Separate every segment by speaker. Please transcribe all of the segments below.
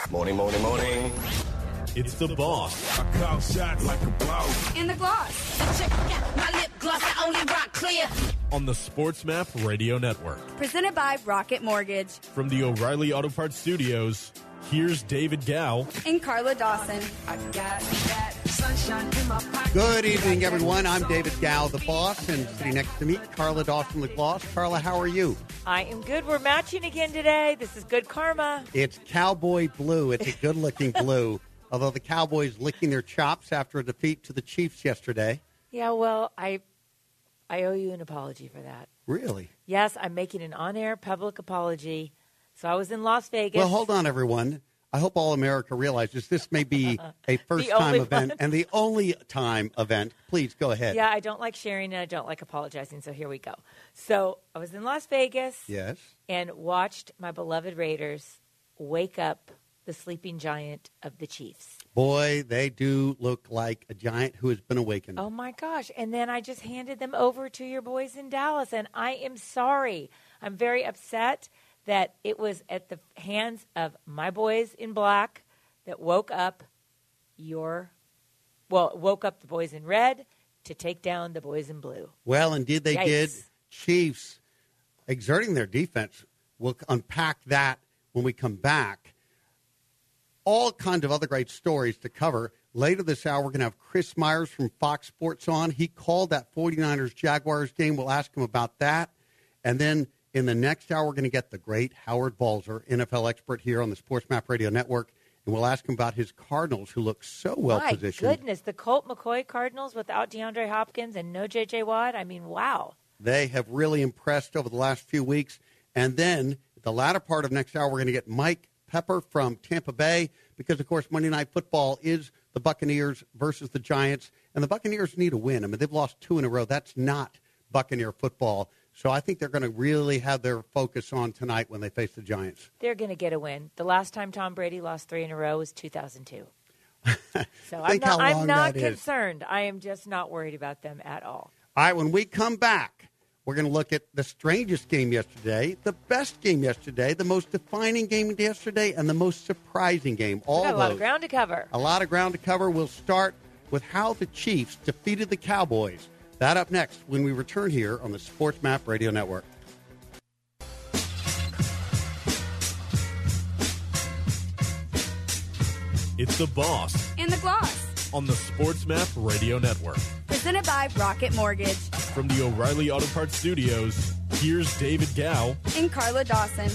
Speaker 1: Morning.
Speaker 2: It's the boss.
Speaker 3: I call shots like a boss.
Speaker 4: In the gloss.
Speaker 5: Check out my lip gloss, I only rock clear.
Speaker 2: On the SportsMap Radio Network.
Speaker 4: Presented by Rocket Mortgage.
Speaker 2: From the O'Reilly Auto Parts Studios, here's David Gow
Speaker 4: and Carla Dawson.
Speaker 6: I got that sunshine in my pocket.
Speaker 7: Good evening, everyone. I'm David Gow, the boss, and sitting next to me, Carla Dawson, the gloss. Carla, how are you?
Speaker 8: I am good. We're matching again today. This is good karma.
Speaker 7: It's cowboy blue. It's a good-looking blue. Although the Cowboys licking their chops after a defeat to the Chiefs yesterday.
Speaker 8: Yeah, well, I owe you an apology for that.
Speaker 7: Really?
Speaker 8: Yes, I'm making an on-air public apology. So I was in Las Vegas.
Speaker 7: Well, hold on, everyone. I hope all America realizes this may be a first-time event and the only time event. Please, go ahead.
Speaker 8: Yeah, I don't like sharing and I don't like apologizing, so here we go. So I was in Las Vegas.
Speaker 7: Yes.
Speaker 8: And watched my beloved Raiders wake up the sleeping giant of the Chiefs.
Speaker 7: Boy, they do look like a giant who has been awakened.
Speaker 8: Oh, my gosh. And then I just handed them over to your boys in Dallas, and I am sorry. I'm very upset that it was at the hands of my boys in black that woke up the boys in red to take down the boys in blue.
Speaker 7: Well, indeed they
Speaker 8: Yikes.
Speaker 7: did. Chiefs exerting their defense. We'll unpack that when we come back. All kinds of other great stories to cover. Later this hour, we're going to have Chris Myers from Fox Sports on. He called that 49ers-Jaguars game. We'll ask him about that. And then in the next hour, we're going to get the great Howard Balzer, NFL expert here on the SportsMap Radio Network. And we'll ask him about his Cardinals, who look so well-positioned.
Speaker 8: My goodness, the Colt McCoy Cardinals without DeAndre Hopkins and no J.J. Watt. I mean, wow.
Speaker 7: They have really impressed over the last few weeks. And then the latter part of next hour, we're going to get Mike Pepper from Tampa Bay because, of course, Monday Night Football is the Buccaneers versus the Giants, and the Buccaneers need a win. I mean, they've lost 2 in a row. That's not Buccaneer football. So I think they're going to really have their focus on tonight when they face the Giants.
Speaker 8: They're going to get a win. The last time Tom Brady lost 3 in a row was 2002. So I'm not concerned. I am just not worried about them at all.
Speaker 7: All right, when we come back, we're going to look at the strangest game yesterday, the best game yesterday, the most defining game yesterday, and the most surprising game.
Speaker 8: We've got a lot of ground to cover.
Speaker 7: A lot of ground to cover. We'll start with how the Chiefs defeated the Cowboys. That up next when we return here on the SportsMap Radio Network.
Speaker 2: It's the boss.
Speaker 4: In the gloss.
Speaker 2: On the SportsMap Radio Network.
Speaker 4: Presented by Rocket Mortgage.
Speaker 2: From the O'Reilly Auto Parts Studios, here's David Gow
Speaker 4: and Carla Dawson.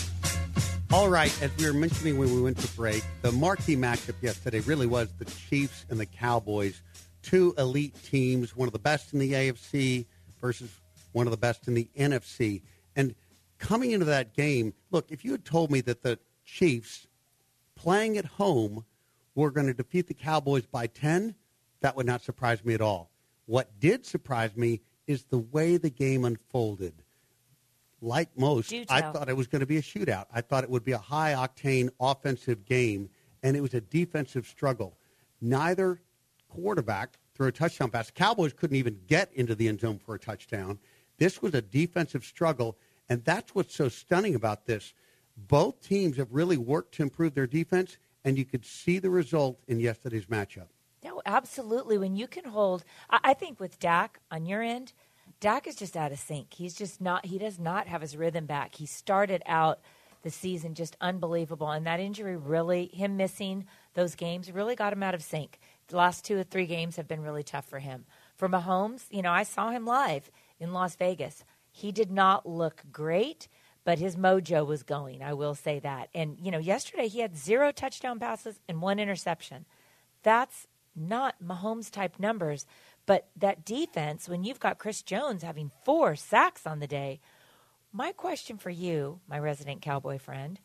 Speaker 7: All right, as we were mentioning when we went to break, the marquee matchup yesterday really was the Chiefs and the Cowboys, 2 elite teams, one of the best in the AFC versus one of the best in the NFC. And coming into that game, look, if you had told me that the Chiefs playing at home were going to defeat the Cowboys by 10, that would not surprise me at all. What did surprise me is the way the game unfolded. Like most, I thought it was going to be a shootout. I thought it would be a high-octane offensive game, and it was a defensive struggle. Neither quarterback threw a touchdown pass. The Cowboys couldn't even get into the end zone for a touchdown. This was a defensive struggle, and that's what's so stunning about this. Both teams have really worked to improve their defense, and you could see the result in yesterday's matchup.
Speaker 8: No, absolutely. When you can hold, I think with Dak on your end, Dak is just out of sync. He does not have his rhythm back. He started out the season just unbelievable, and that injury really, him missing those games, really got him out of sync. The last 2 or 3 games have been really tough for him. For Mahomes, I saw him live in Las Vegas. He did not look great, but his mojo was going, I will say that. And, yesterday he had 0 touchdown passes and 1 interception. That's not Mahomes-type numbers, but that defense, when you've got Chris Jones having 4 sacks on the day, my question for you, my resident Cowboy friend,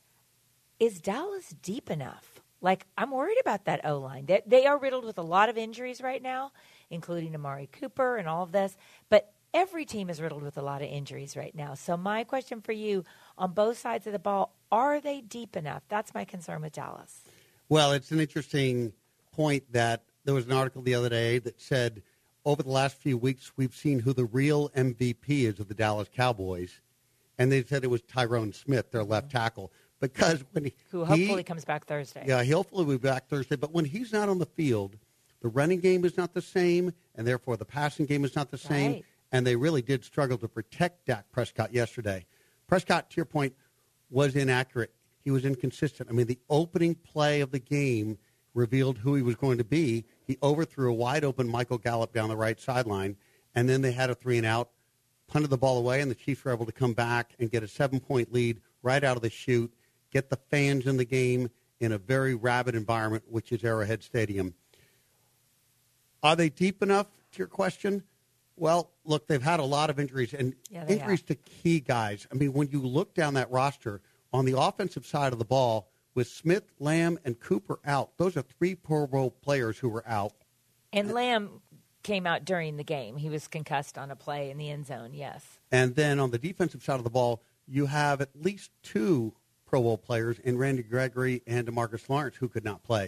Speaker 8: is Dallas deep enough? Like, I'm worried about that O-line. They are riddled with a lot of injuries right now, including Amari Cooper and all of this, but every team is riddled with a lot of injuries right now. So my question for you, on both sides of the ball, are they deep enough? That's my concern with Dallas.
Speaker 7: Well, it's an interesting point that there was an article the other day that said over the last few weeks we've seen who the real MVP is of the Dallas Cowboys, and they said it was Tyrone Smith, their left tackle. because when
Speaker 8: Who hopefully comes back Thursday.
Speaker 7: Yeah, he'll hopefully be back Thursday. But when he's not on the field, the running game is not the same, and therefore the passing game is not the same.
Speaker 8: Right.
Speaker 7: And they really did struggle to protect Dak Prescott yesterday. Prescott, to your point, was inaccurate. He was inconsistent. I mean, the opening play of the game revealed who he was going to be. He overthrew a wide-open Michael Gallup down the right sideline, and then they had a 3-and-out, punted the ball away, and the Chiefs were able to come back and get a 7-point lead right out of the chute, get the fans in the game in a very rabid environment, which is Arrowhead Stadium. Are they deep enough, to your question? Well, look, they've had a lot of injuries, and injuries to key guys. I mean, when you look down that roster, on the offensive side of the ball, with Smith, Lamb, and Cooper out, those are 3 Pro Bowl players who were out.
Speaker 8: And Lamb came out during the game. He was concussed on a play in the end zone, yes.
Speaker 7: And then on the defensive side of the ball, you have at least 2 Pro Bowl players in Randy Gregory and DeMarcus Lawrence who could not play.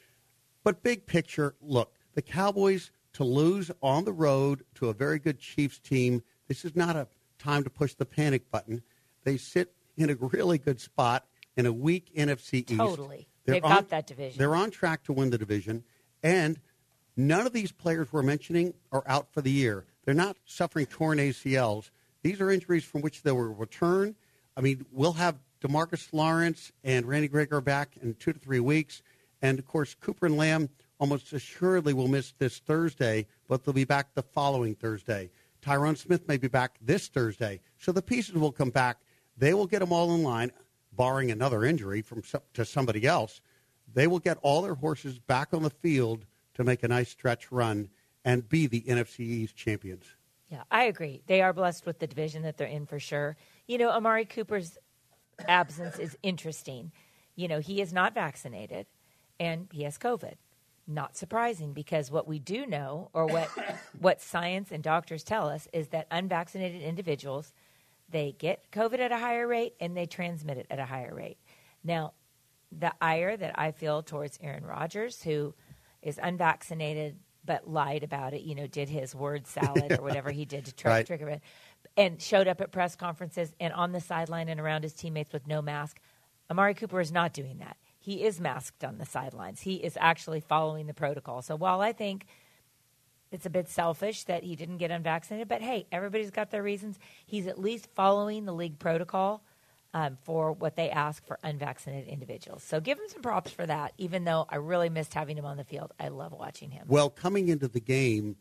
Speaker 7: But big picture, look, the Cowboys, to lose on the road to a very good Chiefs team, this is not a time to push the panic button. They sit in a really good spot in a weak NFC East.
Speaker 8: Totally. They've got that division.
Speaker 7: They're on track to win the division, and none of these players we're mentioning are out for the year. They're not suffering torn ACLs. These are injuries from which they will return. I mean, we'll have DeMarcus Lawrence and Randy Gregory back in 2 to 3 weeks. And, of course, Cooper and Lamb almost assuredly will miss this Thursday, but they'll be back the following Thursday. Tyron Smith may be back this Thursday. So the pieces will come back. They will get them all in line, barring another injury to somebody else. They will get all their horses back on the field to make a nice stretch run and be the NFC East champions.
Speaker 8: Yeah, I agree. They are blessed with the division that they're in for sure. You know, Amari Cooper's absence is interesting. You know, he is not vaccinated, and he has COVID. Not surprising, because what we do know, or what science and doctors tell us, is that unvaccinated individuals, they get COVID at a higher rate and they transmit it at a higher rate. Now, the ire that I feel towards Aaron Rodgers, who is unvaccinated but lied about it, you know, did his word salad or whatever he did to try to trigger it, and showed up at press conferences and on the sideline and around his teammates with no mask. Amari Cooper is not doing that. He is masked on the sidelines. He is actually following the protocol. So while I think it's a bit selfish that he didn't get unvaccinated, but hey, everybody's got their reasons. He's at least following the league protocol for what they ask for unvaccinated individuals. So give him some props for that, even though I really missed having him on the field. I love watching him.
Speaker 7: Well, coming into the game,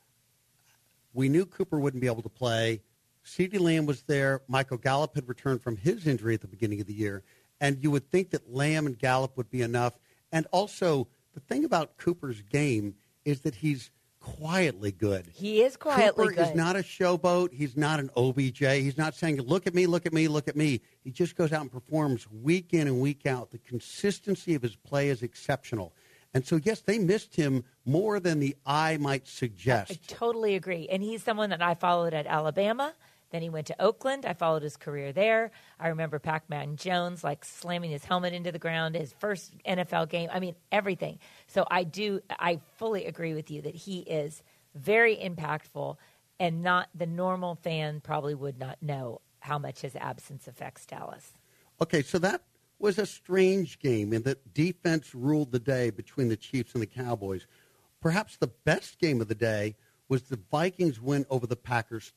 Speaker 7: we knew Cooper wouldn't be able to play. CeeDee Lamb was there. Michael Gallup had returned from his injury at the beginning of the year. And you would think that Lamb and Gallup would be enough. And also, the thing about Cooper's game is that he's quietly good.
Speaker 8: He is quietly
Speaker 7: Cooper
Speaker 8: good.
Speaker 7: is not a showboat. He's not an OBJ. He's not saying, look at me, look at me, look at me. He just goes out and performs week in and week out. The consistency of his play is exceptional. And so, yes, they missed him more than the eye might suggest.
Speaker 8: I totally agree. And he's someone that I followed at Alabama. Then he went to Oakland. I followed his career there. I remember Pac-Man Jones, like, slamming his helmet into the ground, his first NFL game. I mean, everything. So I fully agree with you that he is very impactful, and not the normal fan probably would not know how much his absence affects Dallas.
Speaker 7: Okay, so that was a strange game in that defense ruled the day between the Chiefs and the Cowboys. Perhaps the best game of the day was the Vikings win over the Packers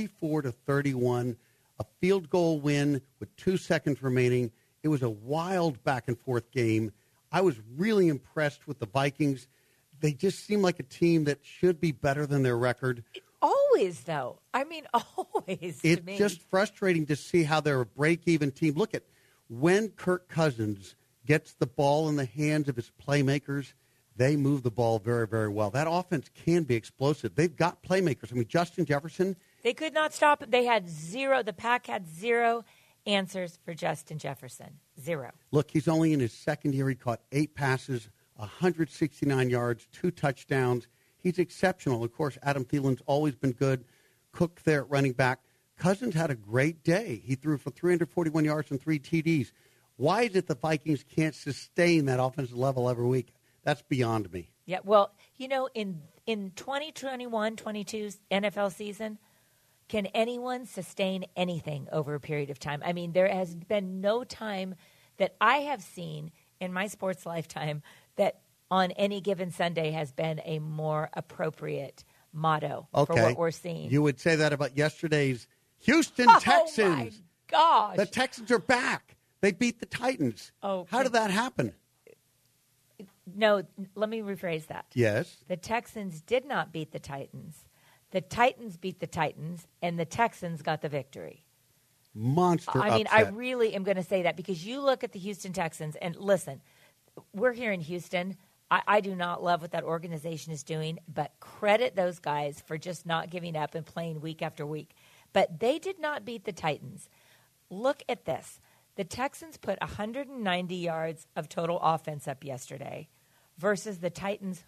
Speaker 7: 34-31, a field goal win with 2 seconds remaining. It was a wild back-and-forth game. I was really impressed with the Vikings. They just seem like a team that should be better than their record.
Speaker 8: Always, though. I mean, always.
Speaker 7: It's just frustrating to see how they're a break-even team. Look at when Kirk Cousins gets the ball in the hands of his playmakers, they move the ball very, very well. That offense can be explosive. They've got playmakers. I mean, Justin Jefferson.
Speaker 8: They could not stop it. They had zero. The Pack had zero answers for Justin Jefferson. Zero.
Speaker 7: Look, he's only in his second year. He caught 8 passes, 169 yards, 2 touchdowns. He's exceptional. Of course, Adam Thielen's always been good. Cook there at running back. Cousins had a great day. He threw for 341 yards and 3 TDs. Why is it the Vikings can't sustain that offensive level every week? That's beyond me.
Speaker 8: Yeah, well, you know, in 2021-22 NFL season, can anyone sustain anything over a period of time? I mean, there has been no time that I have seen in my sports lifetime that on any given Sunday has been a more appropriate motto for what we're seeing.
Speaker 7: You would say that about yesterday's Houston Texans.
Speaker 8: Oh, my gosh.
Speaker 7: The Texans are back. They beat the Titans.
Speaker 8: Oh,
Speaker 7: how did that happen?
Speaker 8: No, let me rephrase that.
Speaker 7: Yes.
Speaker 8: The Texans did not beat the Titans. The Titans beat the Titans, and the Texans got the victory.
Speaker 7: Monster
Speaker 8: I mean,
Speaker 7: upset.
Speaker 8: I really am going to say that because you look at the Houston Texans, and listen, we're here in Houston. I do not love what that organization is doing, but credit those guys for just not giving up and playing week after week. But they did not beat the Titans. Look at this. The Texans put 190 yards of total offense up yesterday versus the Titans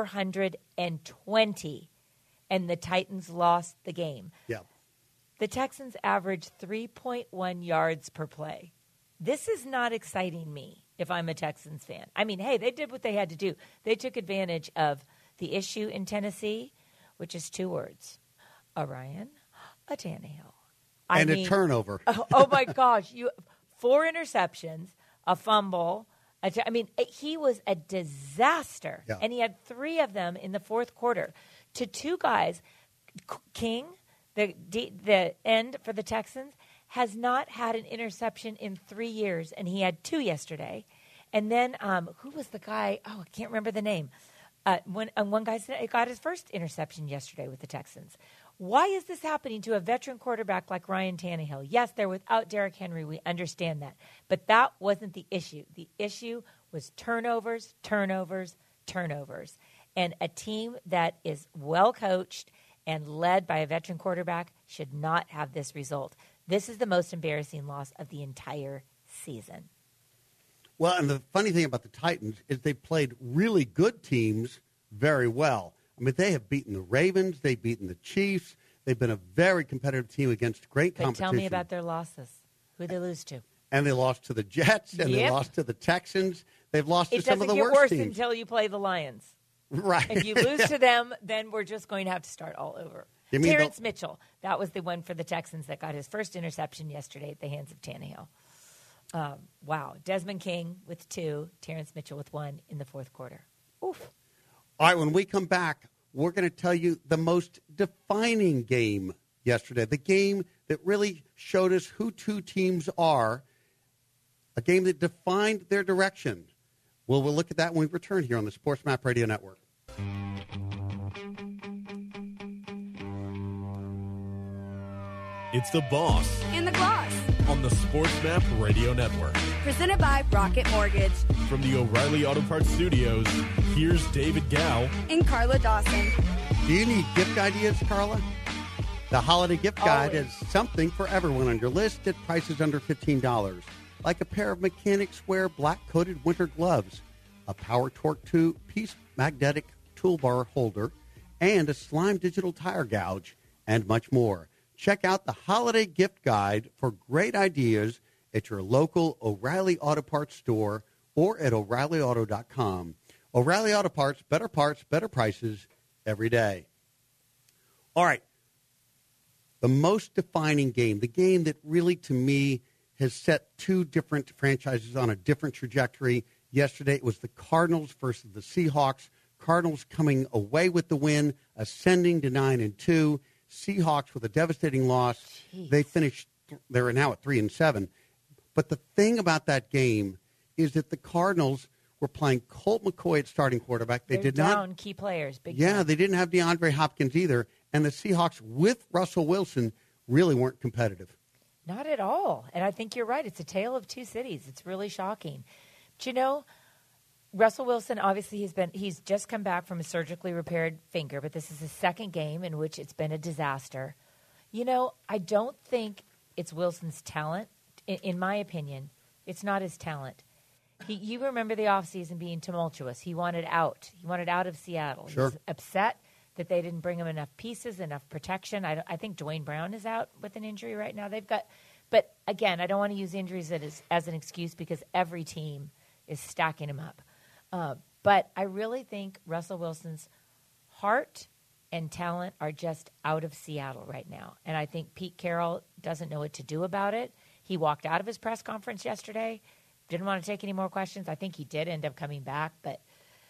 Speaker 8: 420, and the Titans lost the game.
Speaker 7: Yeah.
Speaker 8: The Texans averaged 3.1 yards per play. This is not exciting me if I'm a Texans fan. I mean, hey, they did what they had to do. They took advantage of the issue in Tennessee, which is 2 words: a Ryan, a Tannehill.
Speaker 7: A turnover.
Speaker 8: Oh my gosh. 4 interceptions, a fumble. He was a disaster.
Speaker 7: Yeah.
Speaker 8: And he had 3 of them in the fourth quarter to 2 guys. King, the end for the Texans, has not had an interception in 3 years, and he had 2 yesterday. And then who was the guy? Oh, I can't remember the name. One guy got his first interception yesterday with the Texans. Why is this happening to a veteran quarterback like Ryan Tannehill? Yes, they're without Derrick Henry. We understand that. But that wasn't the issue. The issue was turnovers, turnovers, turnovers. And a team that is well coached and led by a veteran quarterback should not have this result. This is the most embarrassing loss of the entire season.
Speaker 7: Well, and the funny thing about the Titans is they played really good teams very well. I mean, they have beaten the Ravens. They've beaten the Chiefs. They've been a very competitive team against great
Speaker 8: But
Speaker 7: competition.
Speaker 8: tell me about their losses. Who they lose to?
Speaker 7: And they lost to the Jets, and they
Speaker 8: Yep.
Speaker 7: lost to the Texans. They've lost to
Speaker 8: It
Speaker 7: some of
Speaker 8: doesn't
Speaker 7: the
Speaker 8: get
Speaker 7: worst
Speaker 8: worse
Speaker 7: teams.
Speaker 8: until you play the Lions.
Speaker 7: Right.
Speaker 8: If you lose to them, then we're just going to have to start all over.
Speaker 7: You mean
Speaker 8: Terrence Mitchell, that was the one for the Texans that got his first interception yesterday at the hands of Tannehill. Wow. Desmond King with 2, Terrence Mitchell with 1 in the fourth quarter. Oof.
Speaker 7: All right, when we come back, we're going to tell you the most defining game yesterday, the game that really showed us who 2 teams are, a game that defined their direction. Well, we'll look at that when we return here on the Sports Map Radio Network.
Speaker 2: It's the Boss
Speaker 4: And the Gloss.
Speaker 2: on the Sports Map Radio Network.
Speaker 4: Presented by Rocket Mortgage
Speaker 2: From the O'Reilly Auto Parts Studios, here's David Gow.
Speaker 4: and Carla Dawson.
Speaker 7: Do you need gift ideas, Carla? The holiday gift guide
Speaker 8: Always.
Speaker 7: has something for everyone on your list at prices under $15, like a pair of Mechanics Wear black-coated winter gloves, a Power Torque 2-piece magnetic toolbar holder, and a Slime digital tire gouge, and much more. Check out the holiday gift guide for great ideas at your local O'Reilly Auto Parts store or at O'ReillyAuto.com. O'Reilly Auto Parts, better prices every day. All right. The most defining game, the game that really, to me, has set 2 different franchises on a different trajectory. Yesterday, it was the Cardinals versus the Seahawks. Cardinals coming away with the win, ascending to 9-2. Seahawks with a devastating loss.
Speaker 8: Jeez.
Speaker 7: They're now at 3-7. But the thing about that game is that the Cardinals were playing Colt McCoy at starting quarterback. They
Speaker 8: They're
Speaker 7: did
Speaker 8: down
Speaker 7: not.
Speaker 8: key players. Big
Speaker 7: Yeah,
Speaker 8: time.
Speaker 7: they didn't have DeAndre Hopkins either. And the Seahawks with Russell Wilson really weren't competitive.
Speaker 8: Not at all. And I think you're right. It's a tale of 2 cities. It's really shocking. But you know, Russell Wilson, obviously, he's just come back from a surgically repaired finger, but this is his second game in which it's been a disaster. You know, I don't think it's Wilson's talent. In my opinion, it's not his talent. You remember the offseason being tumultuous. He wanted out. He wanted out of Seattle.
Speaker 7: Sure.
Speaker 8: He was upset that they didn't bring him enough pieces, enough protection. I think Dwayne Brown is out with an injury right now. But again, I don't want to use injuries as an excuse because every team is stacking him up. But I really think Russell Wilson's heart and talent are just out of Seattle right now. And I think Pete Carroll doesn't know what to do about it. He walked out of his press conference yesterday didn't want to take any more questions. I think he did end up coming back, but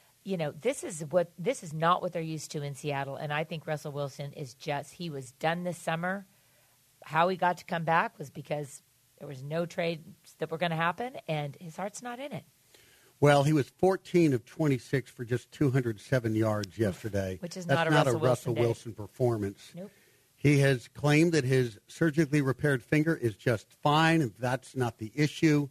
Speaker 8: this is not what they're used to in Seattle. And I think Russell Wilson he was done this summer. How he got to come back was because there was no trades that were going to happen, and his heart's not in it.
Speaker 7: Well, he was 14 of 26 for just 207 yards yesterday.
Speaker 8: Which is
Speaker 7: That's
Speaker 8: not a
Speaker 7: Russell Wilson performance.
Speaker 8: Nope.
Speaker 7: He has claimed that his surgically repaired finger is just fine, and that's not the issue.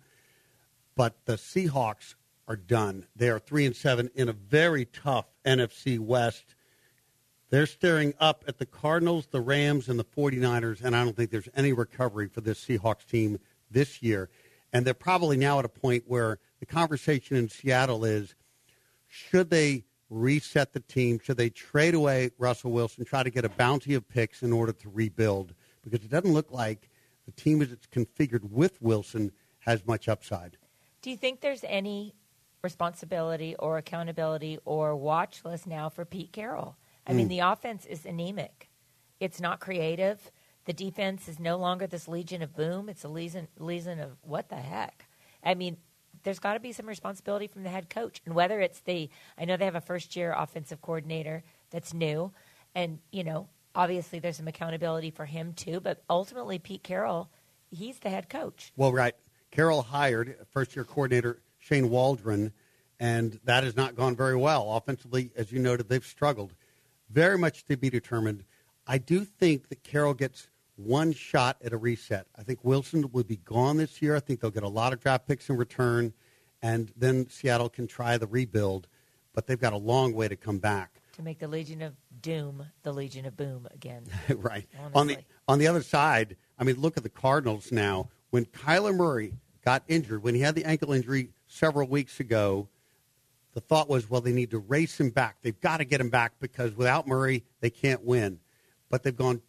Speaker 7: But the Seahawks are done. They are 3-7 in a very tough NFC West. They're staring up at the Cardinals, the Rams, and the 49ers, and I don't think there's any recovery for this Seahawks team this year. And they're probably now at a point where the conversation in Seattle is, should they reset the team? Should they trade away Russell Wilson, try to get a bounty of picks in order to rebuild? Because it doesn't look like the team as it's configured with Wilson has much upside.
Speaker 8: Do you think there's any responsibility or accountability or watch list now for Pete Carroll? I mean, the offense is anemic. It's not creative. The defense is no longer this Legion of Boom. It's a legion of what the heck? I mean, there's got to be some responsibility from the head coach. And whether it's I know they have a first-year offensive coordinator that's new. And, obviously there's some accountability for him too. But ultimately, Pete Carroll, he's the head coach.
Speaker 7: Well, right. Carroll hired first-year coordinator Shane Waldron, and that has not gone very well. Offensively, as you noted, they've struggled. Very much to be determined. I do think that Carroll gets one shot at a reset. I think Wilson will be gone this year. I think they'll get a lot of draft picks in return, and then Seattle can try the rebuild. But they've got a long way to come back.
Speaker 8: To make the Legion of Doom the Legion of Boom again.
Speaker 7: Right. On the other side, I mean, look at the Cardinals now. When Kyler Murray got injured, when he had the ankle injury several weeks ago, the thought was, well, they need to race him back. They've got to get him back because without Murray, they can't win. But they've gone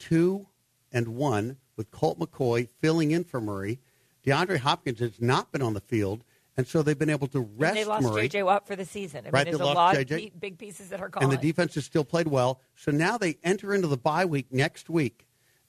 Speaker 7: 2-1 with Colt McCoy filling in for Murray. DeAndre Hopkins has not been on the field, and so they've been able to rest Murray.
Speaker 8: They lost J.J. Watt for the season. I mean, there's a lot of big pieces that are gone.
Speaker 7: And the defense has still played well. So now they enter into the bye week next week,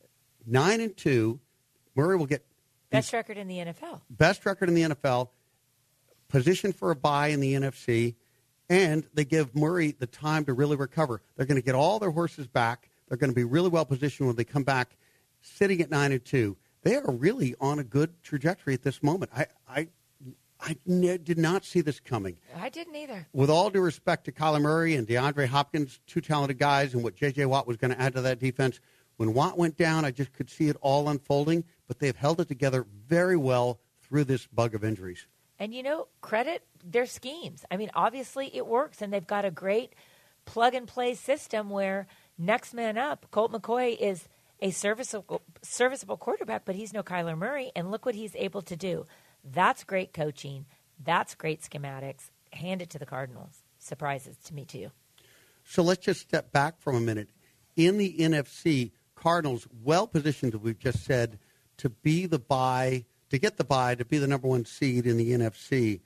Speaker 7: 9-2. Murray will get
Speaker 8: best record in the NFL.
Speaker 7: Best record in the NFL, position for a bye in the NFC, and they give Murray the time to really recover. They're going to get all their horses back. They're going to be really well positioned when they come back sitting at 9-2. They are really on a good trajectory at this moment. I did not see this coming.
Speaker 8: I didn't either.
Speaker 7: With all due respect to Kyler Murray and DeAndre Hopkins, two talented guys, and what J.J. Watt was going to add to that defense, when Watt went down, I just could see it all unfolding, but they've held it together very well through this bug of injuries.
Speaker 8: And, credit their schemes. I mean, obviously it works, and they've got a great plug-and-play system where next man up, Colt McCoy is a serviceable quarterback, but he's no Kyler Murray, and look what he's able to do. That's great coaching. That's great schematics. Hand it to the Cardinals. Surprises to me, too.
Speaker 7: So let's just step back for a minute. In the NFC, Cardinals well-positioned, as we've just said, to be the bye, to get the bye, to be the number one seed in the NFC.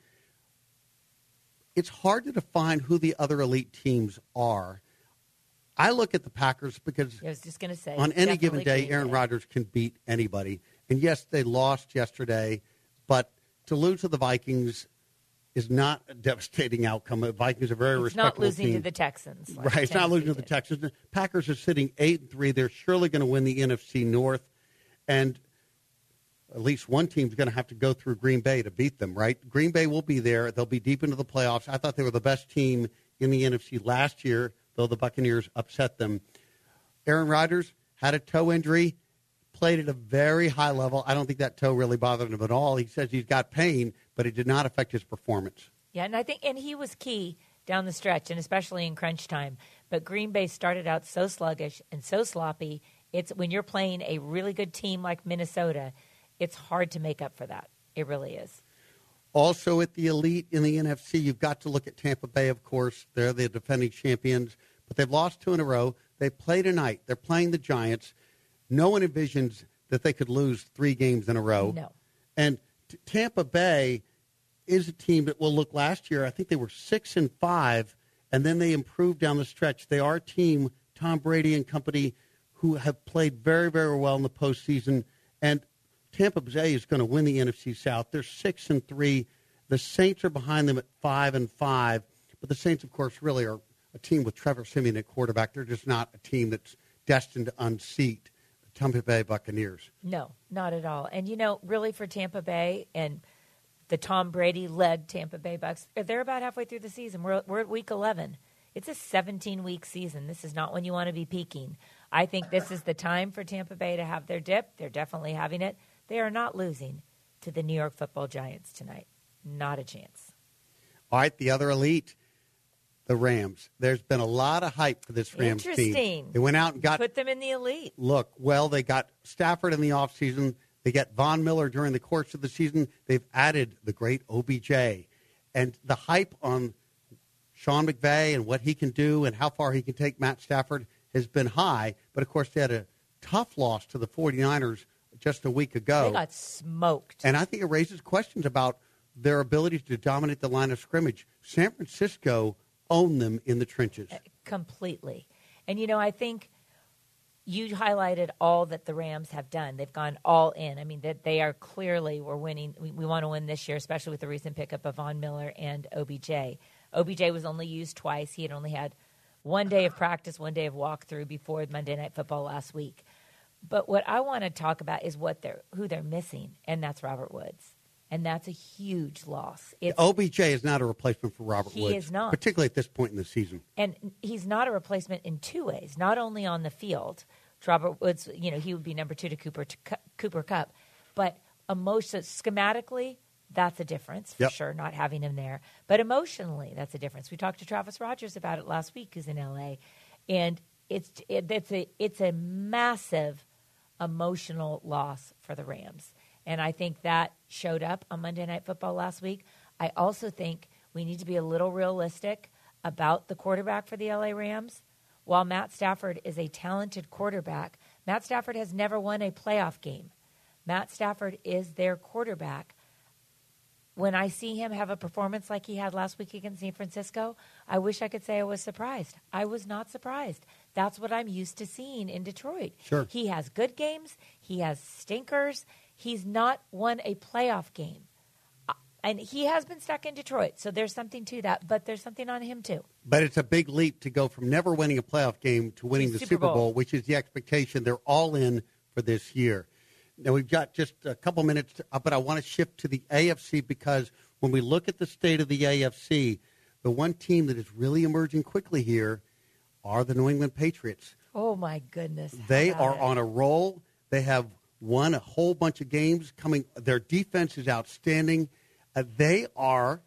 Speaker 7: It's hard to define who the other elite teams are. I look at the Packers because
Speaker 8: I was just going to say,
Speaker 7: on any given day, Aaron Rodgers can beat anybody. And yes, they lost yesterday, but to lose to the Vikings is not a devastating outcome. The Vikings are very respectable team.
Speaker 8: It's not losing to the Texans.
Speaker 7: Right, it's not losing to the Texans. Packers are sitting 8-3. They're surely going to win the NFC North. And at least one team's going to have to go through Green Bay to beat them, right? Green Bay will be there. They'll be deep into the playoffs. I thought they were the best team in the NFC last year, though the Buccaneers upset them. Aaron Rodgers had a toe injury, played at a very high level. I don't think that toe really bothered him at all. He says he's got pain, but it did not affect his performance.
Speaker 8: Yeah, and he was key down the stretch, and especially in crunch time. But Green Bay started out so sluggish and so sloppy. It's when you're playing a really good team like Minnesota, it's hard to make up for that. It really is.
Speaker 7: Also at the elite in the NFC, you've got to look at Tampa Bay, of course. They're the defending champions, but they've lost 2 in a row. They play tonight. They're playing the Giants. No one envisions that they could lose 3 games in a row.
Speaker 8: No.
Speaker 7: And Tampa Bay is a team that will look last year. I think they were 6-5, and then they improved down the stretch. They are a team, Tom Brady and company, who have played very, very well in the postseason. And Tampa Bay is going to win the NFC South. They're 6-3. The Saints are behind them at 5-5, but the Saints, of course, really are a team with Trevor Siemian at quarterback. They're just not a team that's destined to unseat the Tampa Bay Buccaneers.
Speaker 8: No, not at all. And, really for Tampa Bay and the Tom Brady-led Tampa Bay Bucs, they're about halfway through the season. We're at week 11. It's a 17-week season. This is not when you want to be peaking. I think this is the time for Tampa Bay to have their dip. They're definitely having it. They are not losing to the New York Football Giants tonight. Not a chance.
Speaker 7: All right, the other elite, the Rams. There's been a lot of hype for this Rams team.
Speaker 8: Interesting.
Speaker 7: They went out and got...
Speaker 8: Put them in the elite.
Speaker 7: Look, well, they got Stafford in the offseason. They got Von Miller during the course of the season. They've added the great OBJ. And the hype on Sean McVay and what he can do and how far he can take Matt Stafford has been high. But, of course, they had a tough loss to the 49ers just a week ago.
Speaker 8: They got smoked.
Speaker 7: And I think it raises questions about their ability to dominate the line of scrimmage. San Francisco owned them in the trenches.
Speaker 8: Completely. And, I think you highlighted all that the Rams have done. They've gone all in. I mean, that they are clearly, we're winning. We want to win this year, especially with the recent pickup of Von Miller and OBJ. OBJ was only used twice. He had only had 1 day of practice, 1 day of walkthrough before Monday Night Football last week. But what I want to talk about is who they're missing, and that's Robert Woods. And that's a huge loss.
Speaker 7: OBJ is not a replacement for Robert Woods.
Speaker 8: He is not.
Speaker 7: Particularly at this point in the season.
Speaker 8: And he's not a replacement in two ways. Not only on the field, Robert Woods, he would be number 2 to Cooper Kupp. But schematically, that's a difference for sure, not having him there. But emotionally, that's a difference. We talked to Travis Rogers about it last week, who's in L.A., and it's a massive emotional loss for the Rams. And I think that showed up on Monday Night Football last week. I also think we need to be a little realistic about the quarterback for the LA Rams. While Matt Stafford is a talented quarterback, Matt Stafford has never won a playoff game. Matt Stafford is their quarterback. When I see him have a performance like he had last week against San Francisco, I wish I could say I was surprised. I was not surprised. That's what I'm used to seeing in Detroit.
Speaker 7: Sure.
Speaker 8: He has good games. He has stinkers. He's not won a playoff game. And he has been stuck in Detroit, so there's something to that. But there's something on him, too.
Speaker 7: But it's a big leap to go from never winning a playoff game to winning the Super Bowl, which is the expectation. They're all in for this year. Now, we've got just a couple minutes, but I want to shift to the AFC because when we look at the state of the AFC, the one team that is really emerging quickly here are the New England Patriots.
Speaker 8: Oh, my goodness.
Speaker 7: They are on a roll. They have won a whole bunch of games coming. Their defense is outstanding. They are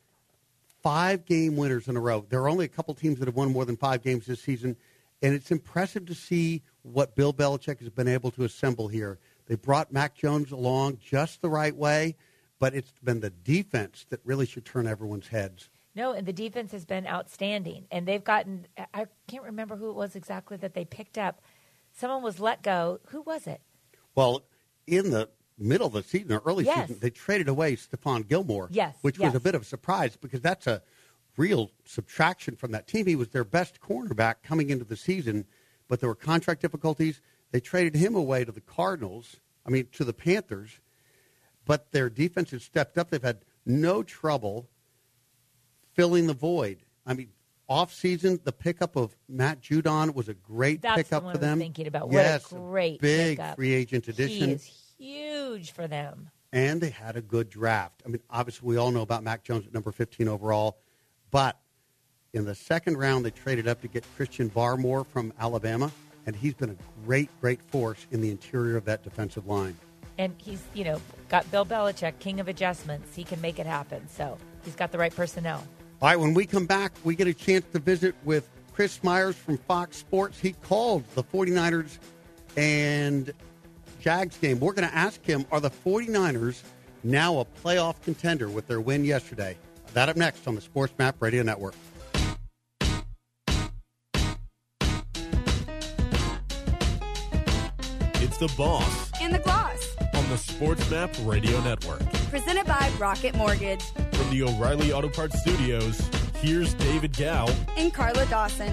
Speaker 7: 5-game winners in a row. There are only a couple teams that have won more than 5 games this season, and it's impressive to see what Bill Belichick has been able to assemble here. They brought Mac Jones along just the right way, but it's been the defense that really should turn everyone's heads.
Speaker 8: No, and the defense has been outstanding. And they've gotten, I can't remember who it was exactly that they picked up. Someone was let go. Who was it?
Speaker 7: Well, in the middle of the season or early season, they traded away Stephon Gilmore, which was a bit of a surprise because that's a real subtraction from that team. He was their best cornerback coming into the season, but there were contract difficulties. They traded him away to the to the Panthers, but their defense has stepped up. They've had no trouble filling the void. I mean, off-season, the pickup of Matt Judon was a great pickup for them.
Speaker 8: That's the one I was thinking about.
Speaker 7: Yes,
Speaker 8: what a great
Speaker 7: big
Speaker 8: pickup.
Speaker 7: Free agent addition.
Speaker 8: He is huge for them.
Speaker 7: And they had a good draft. I mean, obviously, we all know about Mac Jones at number 15 overall, but in the second round, they traded up to get Christian Barmore from Alabama, and he's been a great, great force in the interior of that defensive line.
Speaker 8: And he's, got Bill Belichick, king of adjustments. He can make it happen. So he's got the right personnel.
Speaker 7: All right, when we come back, we get a chance to visit with Chris Myers from Fox Sports. He called the 49ers and Jags game. We're going to ask him, are the 49ers now a playoff contender with their win yesterday? That up next on the Sports Map Radio Network.
Speaker 2: It's the Boss
Speaker 4: And the Gloss.
Speaker 2: on the Sports Map Radio Network.
Speaker 4: Presented by Rocket Mortgage.
Speaker 2: From the O'Reilly Auto Parts Studios, here's David Gow.
Speaker 4: And Carla Dawson.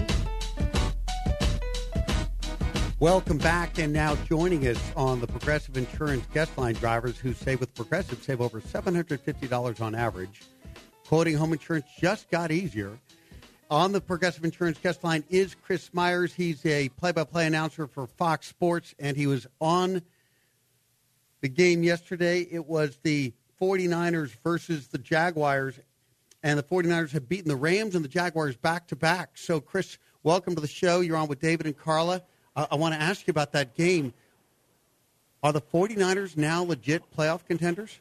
Speaker 7: Welcome back, and now joining us on the Progressive Insurance guest line, drivers who save with Progressive save over $750 on average. Quoting home insurance just got easier. On the Progressive Insurance guest line is Chris Myers. He's a play-by-play announcer for Fox Sports, and he was on the game yesterday. It was the 49ers versus the Jaguars, and the 49ers have beaten the Rams and the Jaguars back-to-back. So, Chris, welcome to the show. You're on with David and Carla. I want to ask you about that game. Are the 49ers now legit playoff contenders?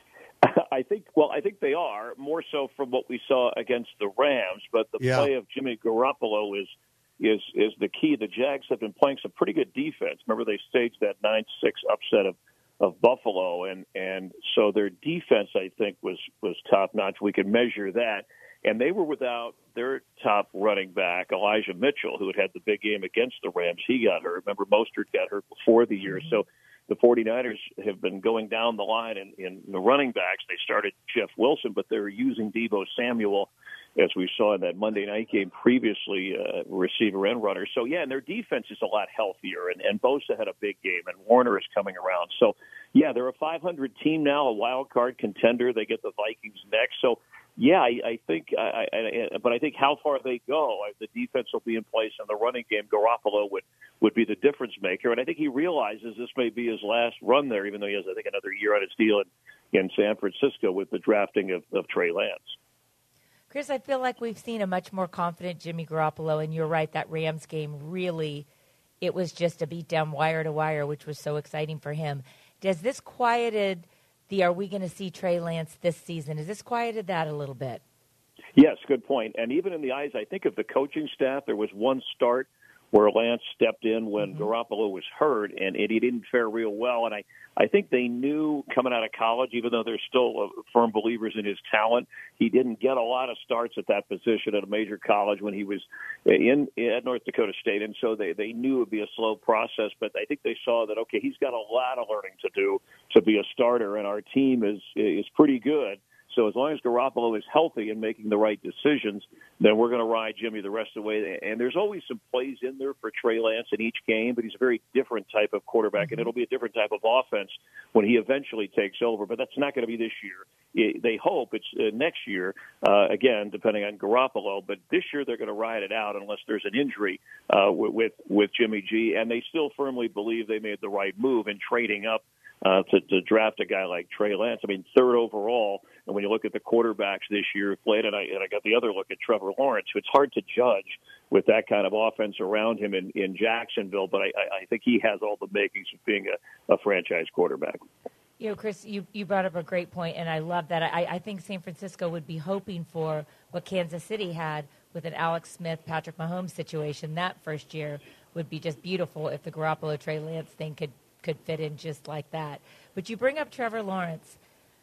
Speaker 1: I think they are, more so from what we saw against the Rams. But the play of Jimmy Garoppolo is the key. The Jags have been playing some pretty good defense. Remember, they staged that 9-6 upset of Buffalo, and so their defense, I think, was top-notch. We could measure that. And they were without their top running back, Elijah Mitchell, who had the big game against the Rams. He got hurt. Remember, Mostert got hurt before the year. So the 49ers have been going down the line in the running backs. They started Jeff Wilson, but they're using Deebo Samuel, as we saw in that Monday night game previously, receiver and runner. So, yeah, and their defense is a lot healthier, and Bosa had a big game, and Warner is coming around. So, yeah, they're a 500 team now, a wild card contender. They get the Vikings next. So, yeah, I think, but I think how far they go, the defense will be in place, and the running game, Garoppolo would be the difference maker. And I think he realizes this may be his last run there, even though he has, I think, another year on his deal in San Francisco with the drafting of Trey Lance.
Speaker 8: Chris, I feel like we've seen a much more confident Jimmy Garoppolo, and you're right, that Rams game really, it was just a beatdown wire to wire, which was so exciting for him. Does this quieted are we going to see Trey Lance this season? Has this quieted that a little bit?
Speaker 1: Yes, good point. And even in the eyes, I think, of the coaching staff, there was one start where Lance stepped in when Garoppolo was hurt, and he didn't fare real well. And I think they knew coming out of college, even though they're still firm believers in his talent, he didn't get a lot of starts at that position at a major college when he was at North Dakota State. And so they knew it would be a slow process, but I think they saw that, okay, he's got a lot of learning to do to be a starter, and our team is pretty good. So as long as Garoppolo is healthy and making the right decisions, then we're going to ride Jimmy the rest of the way. And there's always some plays in there for Trey Lance in each game, but he's a very different type of quarterback, and it'll be a different type of offense when he eventually takes over. But that's not going to be this year. They hope it's next year, again, depending on Garoppolo. But this year they're going to ride it out unless there's an injury with Jimmy G. And they still firmly believe they made the right move in trading up to draft a guy like Trey Lance. I mean, third overall. And when you look at the quarterbacks this year played, and I got the other look at Trevor Lawrence, who it's hard to judge with that kind of offense around him in Jacksonville, but I think he has all the makings of being a franchise quarterback.
Speaker 8: You know, Chris, you brought up a great point, and I love that. I think San Francisco would be hoping for what Kansas City had with an Alex Smith, Patrick Mahomes situation. That first year would be just beautiful if the Garoppolo Trey Lance thing could fit in just like that. But you bring up Trevor Lawrence.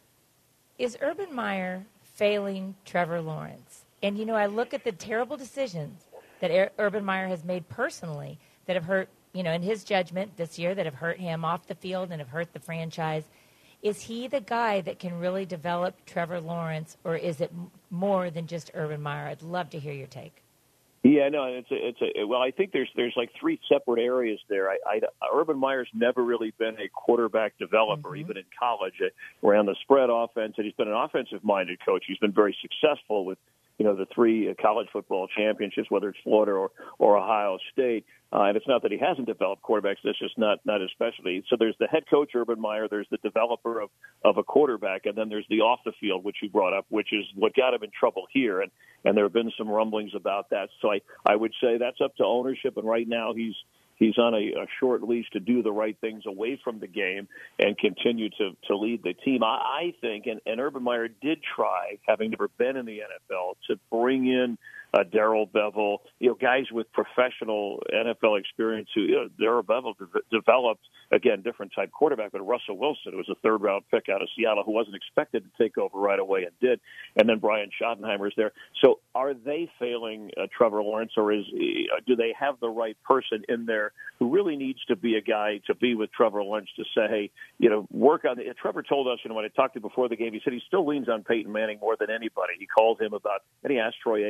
Speaker 8: Is Urban Meyer failing Trevor Lawrence? And, you know, I look at the terrible decisions that Urban Meyer has made personally that have hurt, you know, in his judgment this year, that have hurt him off the field and have hurt the franchise. Is he the guy that can really develop Trevor Lawrence, or is it more than just Urban Meyer? I'd love to hear your take.
Speaker 1: Yeah, no, well, I think there's like three separate areas there. Urban Meyer's never really been a quarterback developer, even in college. Ran the spread offense, and he's been an offensive-minded coach. He's been very successful with, you know, the three college football championships, whether it's Florida or Ohio State. And it's not that he hasn't developed quarterbacks. That's just not his specialty. So there's the head coach, Urban Meyer. There's the developer of a quarterback. And then there's the off the field, which you brought up, which is what got him in trouble here. And there have been some rumblings about that. So I would say that's up to ownership. And right now he's on a short leash to do the right things away from the game and continue to lead the team. I think, and Urban Meyer did try, having never been in the NFL, to bring in Darrell Bevel, you know, guys with professional NFL experience who, you know, Darrell Bevel developed, again, different type quarterback, but Russell Wilson, who was a third-round pick out of Seattle, who wasn't expected to take over right away and did, and then Brian Schottenheimer's there. So are they failing Trevor Lawrence, or do they have the right person in there who really needs to be a guy to be with Trevor Lawrence to say, hey, you know, work on it? Trevor told us, you know, when I talked to him before the game, he said he still leans on Peyton Manning more than anybody. He called him about, and he asked Troy Aikman about being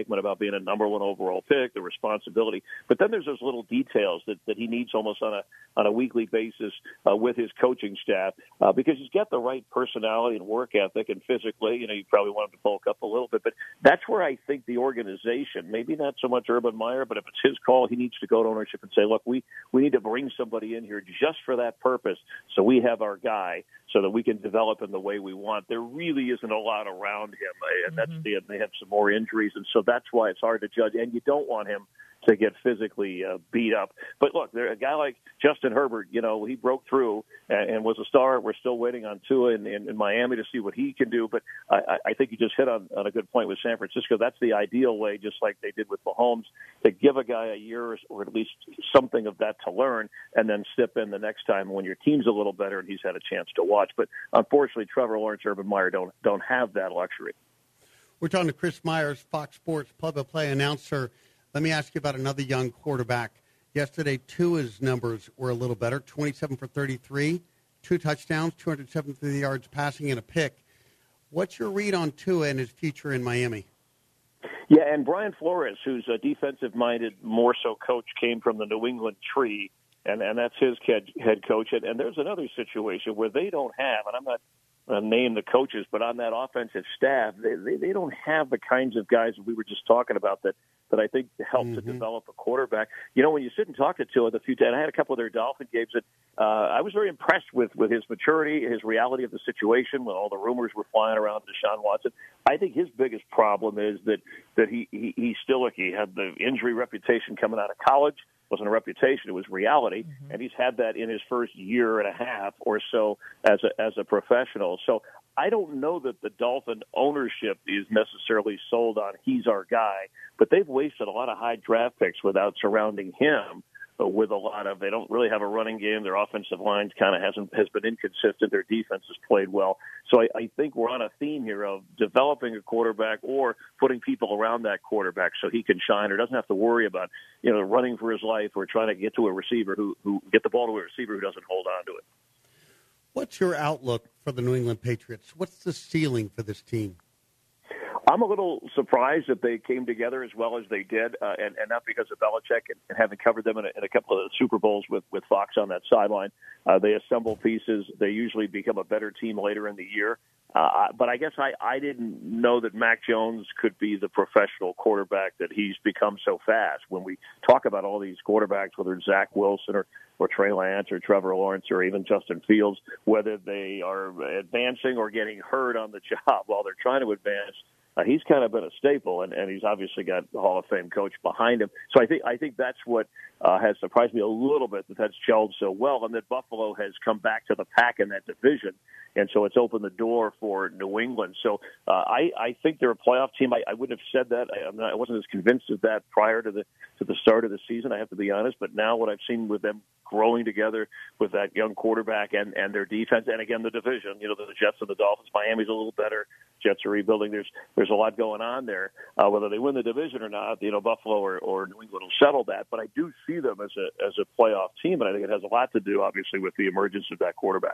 Speaker 1: being a number one overall pick, the responsibility. But then there's those little details that he needs almost on a weekly basis with his coaching staff because he's got the right personality and work ethic, and physically, you probably want him to bulk up a little bit. But that's where I think the organization, maybe not so much Urban Meyer, but if it's his call, he needs to go to ownership and say, look, we need to bring somebody in here just for that purpose, so we have our guy, so that we can develop in the way we want. There really isn't a lot around him, and that's they have some more injuries, and so that's why it's hard to judge. And you don't want him to get physically beat up. But look, a guy like Justin Herbert, he broke through and was a star. We're still waiting on Tua in Miami to see what he can do. But I think you just hit on a good point with San Francisco. That's the ideal way, just like they did with Mahomes, to give a guy a year or at least something of that to learn, and then step in the next time when your team's a little better and he's had a chance to watch. But unfortunately, Trevor Lawrence, Urban Meyer don't have that luxury.
Speaker 7: We're talking to Chris Myers, Fox Sports play-by-play announcer. Let me ask you about another young quarterback. Yesterday, Tua's numbers were a little better, 27 for 33, 2 touchdowns, 273 yards passing, and a pick. What's your read on Tua and his future in Miami?
Speaker 1: Yeah, and Brian Flores, who's a defensive-minded, more so coach, came from the New England tree, and that's his head coach. And there's another situation where they don't have, and I'm not name the coaches, but on that offensive staff, they don't have the kinds of guys we were just talking about that I think help to develop a quarterback. When you sit and talk to Tua the few times, I had a couple of their Dolphin games that I was very impressed with his maturity, his reality of the situation when all the rumors were flying around Deshaun Watson. I think his biggest problem is that he still, he had the injury reputation coming out of college. It wasn't a reputation, it was reality, and he's had that in his first year and a half or so as a professional. So I don't know that the Dolphin ownership is necessarily sold on he's our guy, but they've wasted a lot of high draft picks without surrounding him with a lot of, they don't really have a running game. Their offensive line kind of has been inconsistent. Their defense has played well. So I think we're on a theme here of developing a quarterback or putting people around that quarterback so he can shine or doesn't have to worry about, running for his life or trying to get to a receiver who get the ball to a receiver who doesn't hold on to it.
Speaker 7: What's your outlook for the New England Patriots? What's the ceiling for this team?
Speaker 1: I'm a little surprised that they came together as well as they did, and not because of Belichick and having covered them in a couple of Super Bowls with Fox on that sideline. They assemble pieces. They usually become a better team later in the year. But I guess I didn't know that Mac Jones could be the professional quarterback that he's become so fast. When we talk about all these quarterbacks, whether it's Zach Wilson or Trey Lance or Trevor Lawrence or even Justin Fields, whether they are advancing or getting hurt on the job while they're trying to advance, he's kind of been a staple, and he's obviously got the Hall of Fame coach behind him. So I think that's what has surprised me a little bit, that's gelled so well, and that Buffalo has come back to the pack in that division, and so it's opened the door for New England. So I think they're a playoff team. I wouldn't have said that. I wasn't as convinced of that prior to the start of the season, I have to be honest, but now what I've seen with them growing together with that young quarterback and their defense, and again the division, the Jets and the Dolphins, Miami's a little better. Jets are rebuilding. There's a lot going on there. Whether they win the division or not, Buffalo or New England will settle that. But I do see them as a playoff team, and I think it has a lot to do, obviously, with the emergence of that quarterback.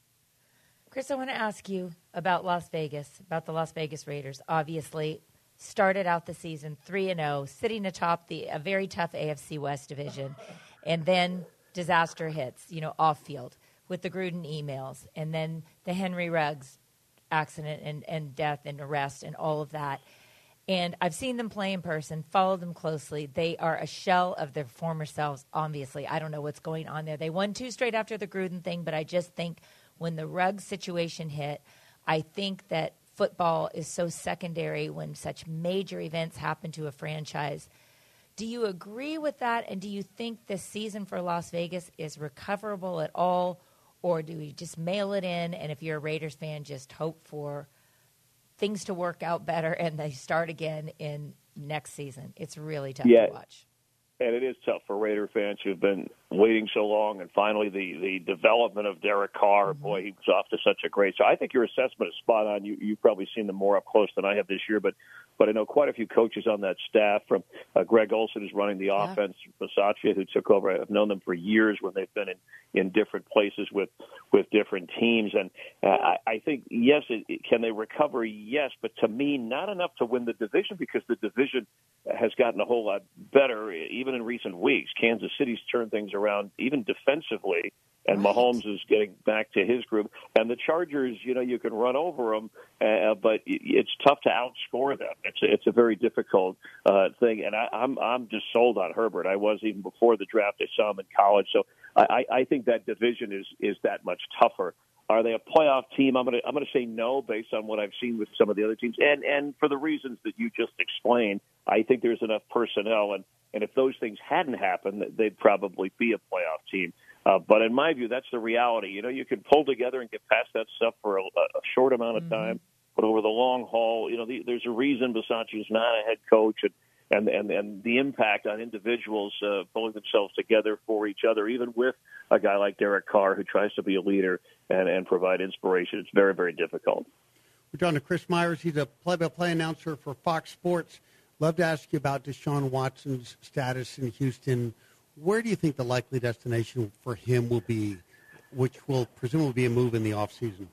Speaker 8: Chris, I want to ask you about Las Vegas, about the Las Vegas Raiders. Obviously, started out the season 3-0, sitting atop a very tough AFC West division, and then disaster hits, off field with the Gruden emails, and then the Henry Ruggs accident and death and arrest and all of that. And I've seen them play in person, followed them closely. They are a shell of their former selves, obviously. I don't know what's going on there. They won 2 straight after the Gruden thing, but I just think when the Ruggs situation hit, I think that football is so secondary when such major events happen to a franchise. Do you agree with that? And do you think this season for Las Vegas is recoverable at all? Or do we just mail it in, and if you're a Raiders fan, just hope for things to work out better and they start again in next season? It's really tough to watch.
Speaker 1: And it is tough for Raider fans who've been waiting so long, and finally the development of Derek Carr, boy, he was off to such a great. So I think your assessment is spot on. You've probably seen them more up close than I have this year, but I know quite a few coaches on that staff, from Greg Olson, who's running the offense, Bisaccia, who took over. I've known them for years when they've been in different places with different teams. And I think, yes, can they recover? Yes, but to me, not enough to win the division, because the division has whole lot better, even in recent weeks. Kansas City's turned things around, even defensively, and Mahomes is getting back to his group. And the Chargers, you can run over them, but it's tough to outscore them. It's a very difficult thing. And I'm just sold on Herbert. I was even before the draft. I saw him in college. So I think that division is that much tougher. Are they a playoff team? I'm gonna say no, based on what I've seen with some of the other teams, and for the reasons that you just explained. I think there's enough personnel, and if those things hadn't happened, they'd probably be a playoff team. But in my view, that's the reality. You can pull together and get past that stuff for a short amount of time, but over the long haul, there's a reason Bisaccia's not a head coach, and the impact on individuals pulling themselves together for each other, even with a guy like Derek Carr who tries to be a leader and provide inspiration. It's very, very difficult.
Speaker 7: We're talking to Chris Myers. He's a play-by-play announcer for Fox Sports. Love to ask you about Deshaun Watson's status in Houston. Where do you think the likely destination for him will be, which will presumably be a move in the offseason?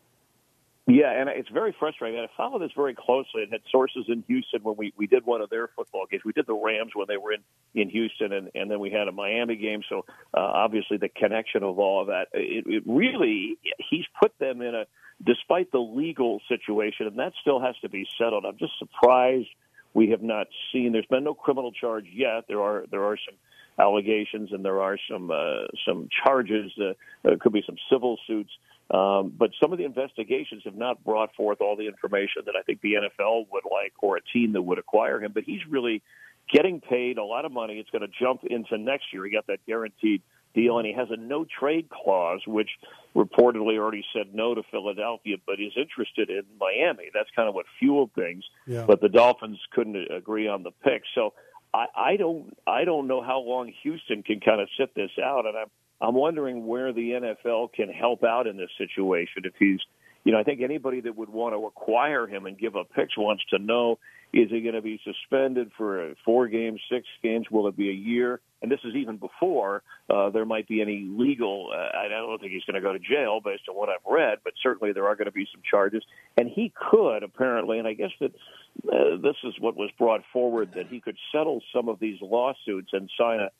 Speaker 1: Yeah, and it's very frustrating. I follow this very closely and had sources in Houston when we did one of their football games. We did the Rams when they were in Houston, and then we had a Miami game. So obviously the connection of all of that, it really, he's put them in despite the legal situation, and that still has to be settled. I'm just surprised we have not seen, there's been no criminal charge yet. There are some allegations, and there are some charges. There could be some civil suits. But some of the investigations have not brought forth all the information that I think the NFL would like, or a team that would acquire him. But he's really getting paid a lot of money. It's going to jump into next year. He got that guaranteed deal, and he has a no-trade clause, which reportedly already said no to Philadelphia, but is interested in Miami. That's kind of what fueled things. Yeah. But the Dolphins couldn't agree on the pick. So I don't know how long Houston can kind of sit this out, and I'm wondering where the NFL can help out in this situation. If he's, I think anybody that would want to acquire him and give up picks wants to know, is he going to be suspended for 4 games, 6 games? Will it be a year? And this is even before there might be any legal. I don't think he's going to go to jail based on what I've read, but certainly there are going to be some charges. And he could, apparently, and I guess that this is what was brought forward, that he could settle some of these lawsuits and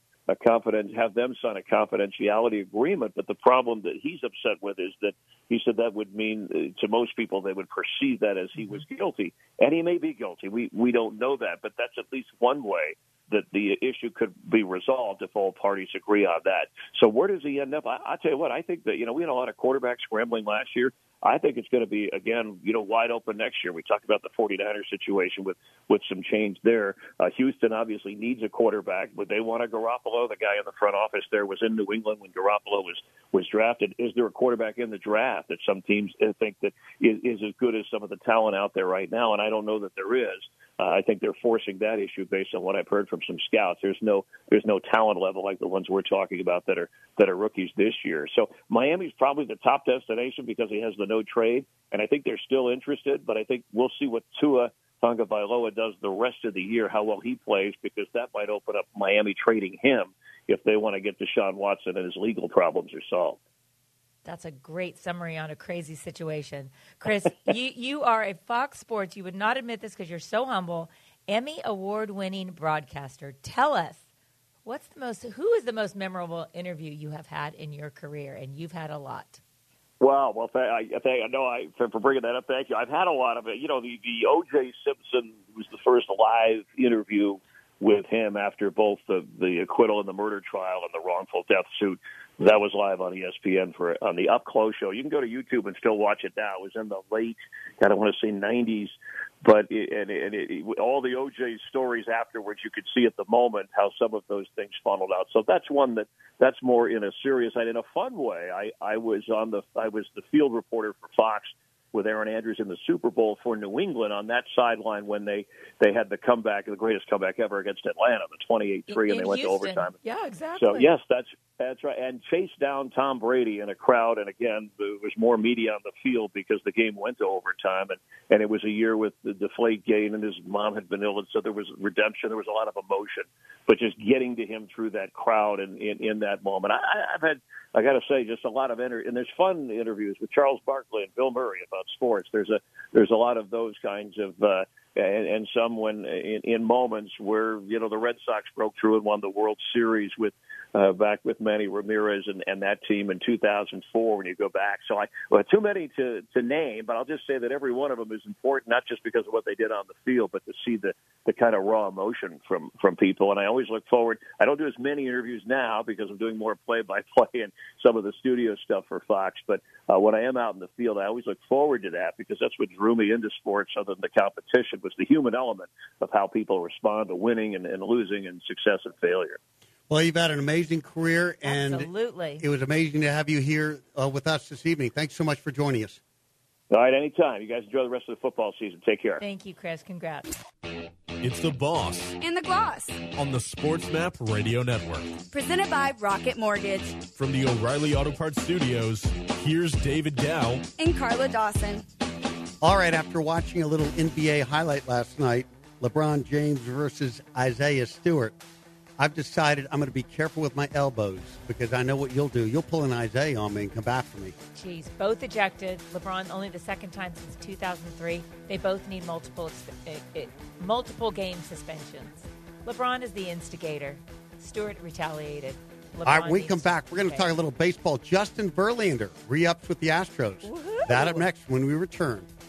Speaker 1: have them sign a confidentiality agreement. But the problem that he's upset with is that he said that would mean to most people they would perceive that as he was guilty. And he may be guilty. We don't know that, but that's at least one way that the issue could be resolved if all parties agree on that. So where does he end up? I tell you what, I think that, we had a lot of quarterbacks scrambling last year. I think it's going to be, again, wide open next year. We talked about the 49ers situation with some change there. Houston obviously needs a quarterback, but they want a Garoppolo. The guy in the front office there was in New England when Garoppolo was drafted. Is there a quarterback in the draft that some teams think that is as good as some of the talent out there right now? And I don't know that there is. I think they're forcing that issue based on what I've heard from some scouts. There's no talent level like the ones we're talking about that are rookies this year. So Miami's probably the top destination because he has the no trade, and I think they're still interested. But I think we'll see what Tua Tagovailoa does the rest of the year, how well he plays, because that might open up Miami trading him if they want to get Deshaun Watson and his legal problems are solved.
Speaker 8: That's a great summary on a crazy situation. Chris, you are a Fox Sports, you would not admit this because you're so humble, Emmy award-winning broadcaster. Tell us, who is the most memorable interview you have had in your career? And you've had a lot.
Speaker 1: Well, for bringing that up, thank you. I've had a lot of it. The O.J. Simpson was the first live interview with him after both the acquittal in the murder trial and the wrongful death suit. That was live on ESPN on the Up Close show. You can go to YouTube and still watch it now. It was in the late, I don't want to say 90s, but all the O.J. stories afterwards, you could see at the moment how some of those things funneled out. So that's one that's more in a serious and in a fun way. I was the field reporter for Fox with Aaron Andrews in the Super Bowl for New England on that sideline when they had the comeback, the greatest comeback ever against Atlanta, the 28-3, and they went to overtime.
Speaker 8: Yeah, exactly.
Speaker 1: So, yes, that's right. And chased down Tom Brady in a crowd, and again, there was more media on the field because the game went to overtime, and it was a year with the Deflategate, and his mom had been ill, and so there was redemption. There was a lot of emotion. But just getting to him through that crowd and in that moment. I've had, I got to say, just a lot of and there's fun interviews with Charles Barkley and Bill Murray about sports. There's a lot of those kinds of and some when in moments where the Red Sox broke through and won the World Series with back with Manny Ramirez and that team in 2004 when you go back. So too many to name, but I'll just say that every one of them is important, not just because of what they did on the field, but to see the kind of raw emotion from people. And I always look forward. I don't do as many interviews now because I'm doing more play-by-play and some of the studio stuff for Fox. But when I am out in the field, I always look forward to that because that's what drew me into sports other than the competition was the human element of how people respond to winning and losing and success and failure.
Speaker 7: Well, you've had an amazing career, and
Speaker 8: Absolutely.
Speaker 7: It was amazing to have you here with us this evening. Thanks so much for joining us.
Speaker 1: All right, anytime. You guys enjoy the rest of the football season. Take care.
Speaker 8: Thank you, Chris. Congrats.
Speaker 2: It's The Boss
Speaker 4: And the Gloss.
Speaker 2: on the SportsMap Radio Network.
Speaker 4: Presented by Rocket Mortgage.
Speaker 2: From the O'Reilly Auto Parts Studios, here's David Dow.
Speaker 4: And Carla Dawson.
Speaker 7: All right, after watching a little NBA highlight last night, LeBron James versus Isaiah Stewart, I've decided I'm going to be careful with my elbows because I know what you'll do. You'll pull an Isaiah on me and come back for me.
Speaker 8: Jeez, both ejected. LeBron only the second time since 2003. They both need multiple game suspensions. LeBron is the instigator. Stewart retaliated. LeBron
Speaker 7: All right, when we come
Speaker 8: needs
Speaker 7: back, we're going to talk a little baseball. Justin Verlander re-ups with the Astros.
Speaker 8: Woohoo!
Speaker 7: That up next when we return.